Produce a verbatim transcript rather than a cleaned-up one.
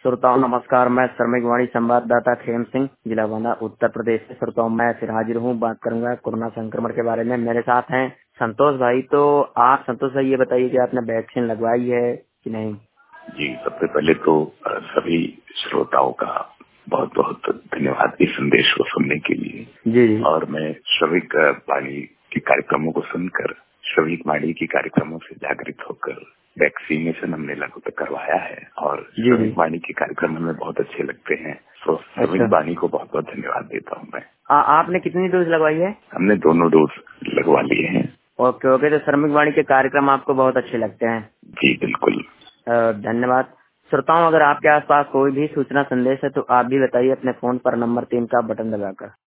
श्रोताओं नमस्कार, मैं श्रमिक वाणी संवाददाता खेम सिंह, जिला बांदा, उत्तर प्रदेश से। श्रोताओं मैं फिर हाजिर हूँ, बात करूंगा कोरोना संक्रमण के बारे में। मेरे साथ हैं संतोष भाई। तो आप संतोष भाई ये बताइए कि आपने वैक्सीन लगवाई है कि नहीं? जी, सबसे पहले तो सभी श्रोताओं का बहुत बहुत धन्यवाद इस संदेश को सुनने के लिए। जी जी। और मैं श्रमिक वाणी के कार्यक्रमों को सुनकर, श्रमिक वाणी के कार्यक्रमों से जागृत होकर वैक्सीनेशन हमने लगभग करवाया है और श्रमिक वाणी के कार्यक्रम हमें बहुत अच्छे लगते हैं। तो श्रमिक वाणी को बहुत बहुत धन्यवाद देता हूँ मैं। आ, आपने कितनी डोज लगवाई है? हमने दोनों डोज लगवा लिए हैं। ओके ओके, तो श्रमिक वाणी के कार्यक्रम आपको बहुत अच्छे लगते हैं? जी बिल्कुल, धन्यवाद। श्रोताओं अगर आपके आसपास कोई भी सूचना संदेश है तो आप भी बताइए अपने फोन पर नंबर तीन का बटन दबाकर।